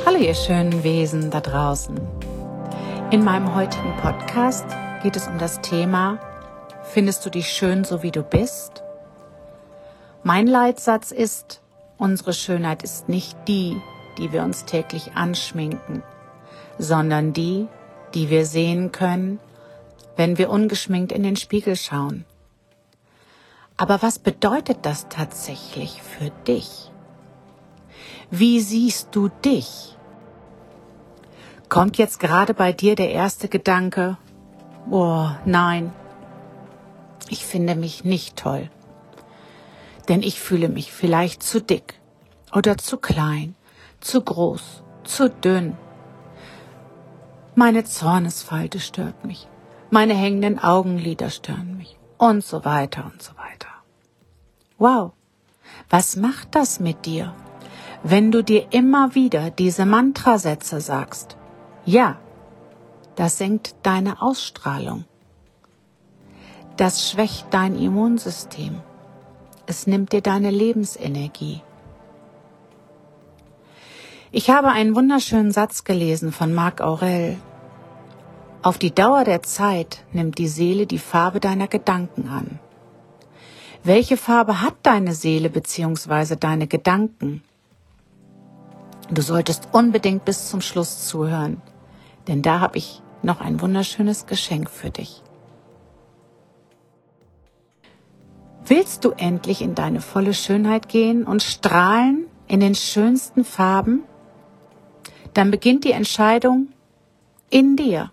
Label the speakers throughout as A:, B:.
A: Hallo ihr schönen Wesen da draußen. In meinem heutigen Podcast geht es um das Thema: Findest du dich schön, so wie du bist? Mein Leitsatz ist: Unsere Schönheit ist nicht die, die wir uns täglich anschminken, sondern die, die wir sehen können, wenn wir ungeschminkt in den Spiegel schauen. Aber was bedeutet das tatsächlich für dich? Wie siehst du dich? Kommt jetzt gerade bei dir der erste Gedanke: Oh, nein, ich finde mich nicht toll, denn ich fühle mich vielleicht zu dick oder zu klein, zu groß, zu dünn. Meine Zornesfalte stört mich, meine hängenden Augenlider stören mich und so weiter und so weiter. Wow, was macht das mit dir, wenn du dir immer wieder diese Mantrasätze sagst? Ja, das senkt deine Ausstrahlung. Das schwächt dein Immunsystem. Es nimmt dir deine Lebensenergie. Ich habe einen wunderschönen Satz gelesen von Marc Aurèle. Auf die Dauer der Zeit nimmt die Seele die Farbe deiner Gedanken an. Welche Farbe hat deine Seele bzw. deine Gedanken? Du solltest unbedingt bis zum Schluss zuhören, denn da habe ich noch ein wunderschönes Geschenk für dich. Willst du endlich in deine volle Schönheit gehen und strahlen in den schönsten Farben? Dann beginnt die Entscheidung in dir.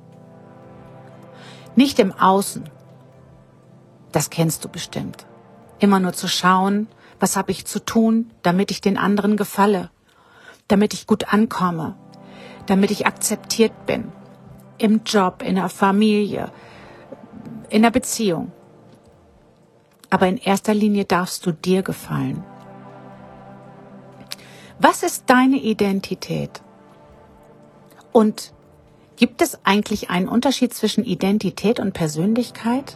A: Nicht im Außen. Das kennst du bestimmt. Immer nur zu schauen, was habe ich zu tun, damit ich den anderen gefalle, damit ich gut ankomme, damit ich akzeptiert bin, im Job, in der Familie, in der Beziehung. Aber in erster Linie darfst du dir gefallen. Was ist deine Identität? Und gibt es eigentlich einen Unterschied zwischen Identität und Persönlichkeit?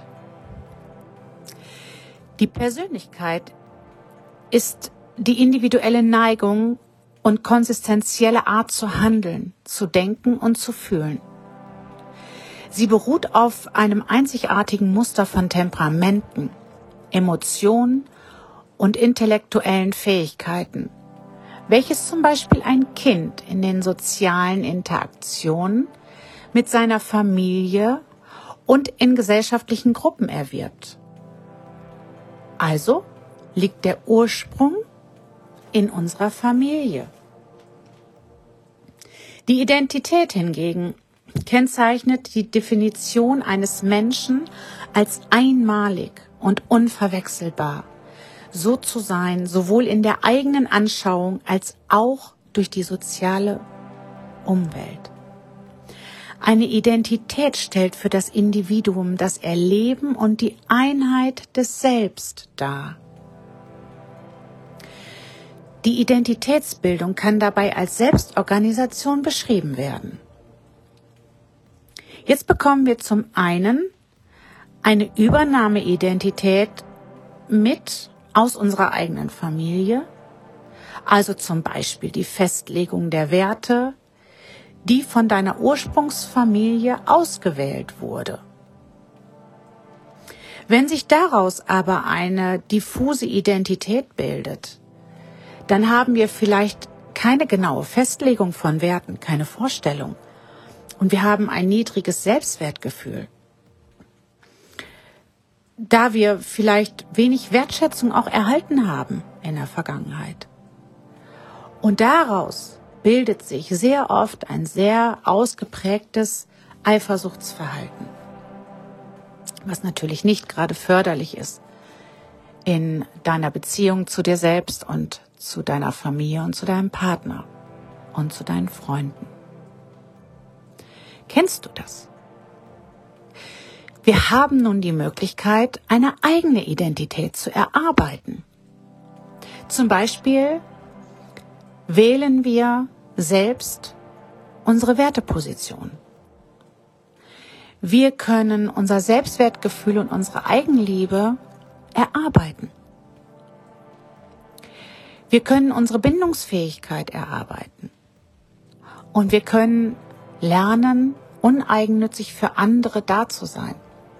A: Die Persönlichkeit ist die individuelle Neigung und konsistenzielle Art zu handeln, zu denken und zu fühlen. Sie beruht auf einem einzigartigen Muster von Temperamenten, Emotionen und intellektuellen Fähigkeiten, welches zum Beispiel ein Kind in den sozialen Interaktionen mit seiner Familie und in gesellschaftlichen Gruppen erwirbt. Also liegt der Ursprung in unserer Familie. Die Identität hingegen kennzeichnet die Definition eines Menschen als einmalig und unverwechselbar, so zu sein, sowohl in der eigenen Anschauung als auch durch die soziale Umwelt. Eine Identität stellt für das Individuum das Erleben und die Einheit des Selbst dar. Die Identitätsbildung kann dabei als Selbstorganisation beschrieben werden. Jetzt bekommen wir zum einen eine Übernahmeidentität mit aus unserer eigenen Familie, also zum Beispiel die Festlegung der Werte, die von deiner Ursprungsfamilie ausgewählt wurde. Wenn sich daraus aber eine diffuse Identität bildet, dann haben wir vielleicht keine genaue Festlegung von Werten, keine Vorstellung. Und wir haben ein niedriges Selbstwertgefühl, da wir vielleicht wenig Wertschätzung auch erhalten haben in der Vergangenheit. Und daraus bildet sich sehr oft ein sehr ausgeprägtes Eifersuchtsverhalten, was natürlich nicht gerade förderlich ist in deiner Beziehung zu dir selbst und zu deiner Familie und zu deinem Partner und zu deinen Freunden. Kennst du das? Wir haben nun die Möglichkeit, eine eigene Identität zu erarbeiten. Zum Beispiel wählen wir selbst unsere Werteposition. Wir können unser Selbstwertgefühl und unsere Eigenliebe erarbeiten. Wir können unsere Bindungsfähigkeit erarbeiten. Und wir können lernen, uneigennützig für andere da zu sein.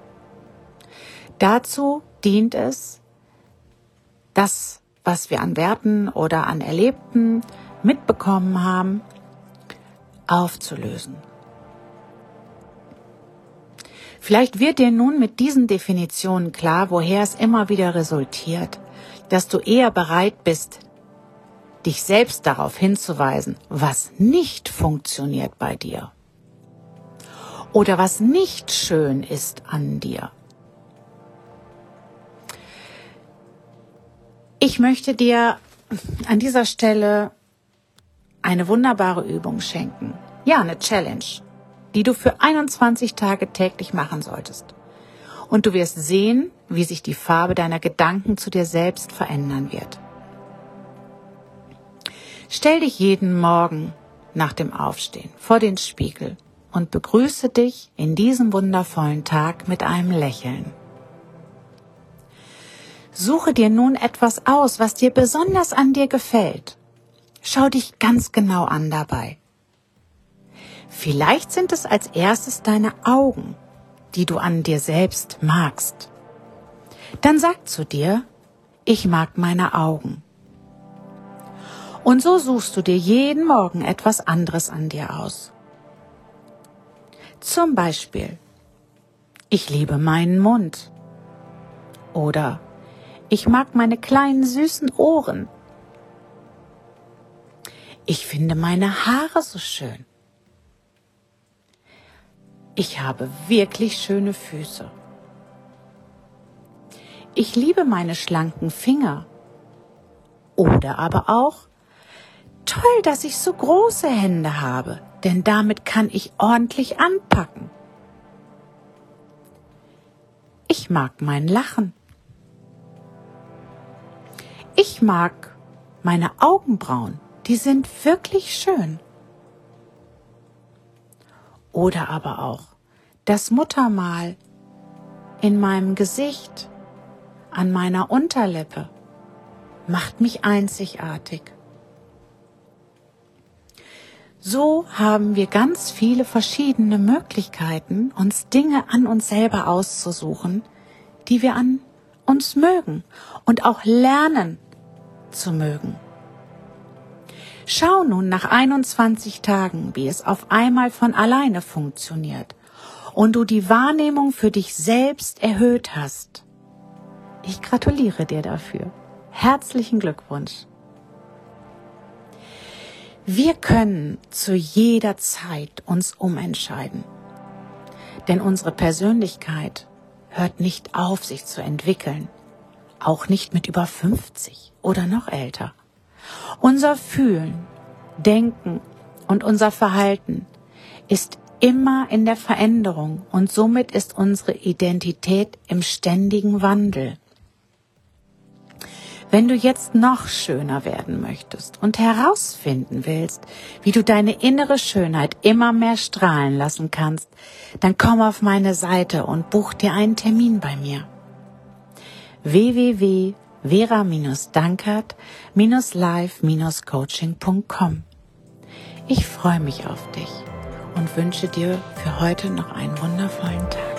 A: Dazu dient es, das, was wir an Werten oder an Erlebten mitbekommen haben, aufzulösen. Vielleicht wird dir nun mit diesen Definitionen klar, woher es immer wieder resultiert, dass du eher bereit bist, dich selbst darauf hinzuweisen, was nicht funktioniert bei dir oder was nicht schön ist an dir. Ich möchte dir an dieser Stelle eine wunderbare Übung schenken. Ja, eine Challenge, die du für 21 Tage täglich machen solltest. Und du wirst sehen, wie sich die Farbe deiner Gedanken zu dir selbst verändern wird. Stell dich jeden Morgen nach dem Aufstehen vor den Spiegel und begrüße dich in diesem wundervollen Tag mit einem Lächeln. Suche dir nun etwas aus, was dir besonders an dir gefällt. Schau dich ganz genau an dabei. Vielleicht sind es als erstes deine Augen, die du an dir selbst magst. Dann sag zu dir, ich mag meine Augen. Und so suchst du dir jeden Morgen etwas anderes an dir aus. Zum Beispiel, ich liebe meinen Mund. Oder ich mag meine kleinen süßen Ohren. Ich finde meine Haare so schön. Ich habe wirklich schöne Füße. Ich liebe meine schlanken Finger. Oder aber auch, toll, dass ich so große Hände habe, denn damit kann ich ordentlich anpacken. Ich mag mein Lachen. Ich mag meine Augenbrauen, die sind wirklich schön. Oder aber auch das Muttermal in meinem Gesicht, an meiner Unterlippe, macht mich einzigartig. So haben wir ganz viele verschiedene Möglichkeiten, uns Dinge an uns selber auszusuchen, die wir an uns mögen und auch lernen zu mögen. Schau nun nach 21 Tagen, wie es auf einmal von alleine funktioniert und du die Wahrnehmung für dich selbst erhöht hast. Ich gratuliere dir dafür. Herzlichen Glückwunsch. Wir können zu jeder Zeit uns umentscheiden, denn unsere Persönlichkeit hört nicht auf, sich zu entwickeln, auch nicht mit über 50 oder noch älter. Unser Fühlen, Denken und unser Verhalten ist immer in der Veränderung und somit ist unsere Identität im ständigen Wandel. Wenn du jetzt noch schöner werden möchtest und herausfinden willst, wie du deine innere Schönheit immer mehr strahlen lassen kannst, dann komm auf meine Seite und buch dir einen Termin bei mir. www.vera-dankert-live-coaching.com. Ich freue mich auf dich und wünsche dir für heute noch einen wundervollen Tag.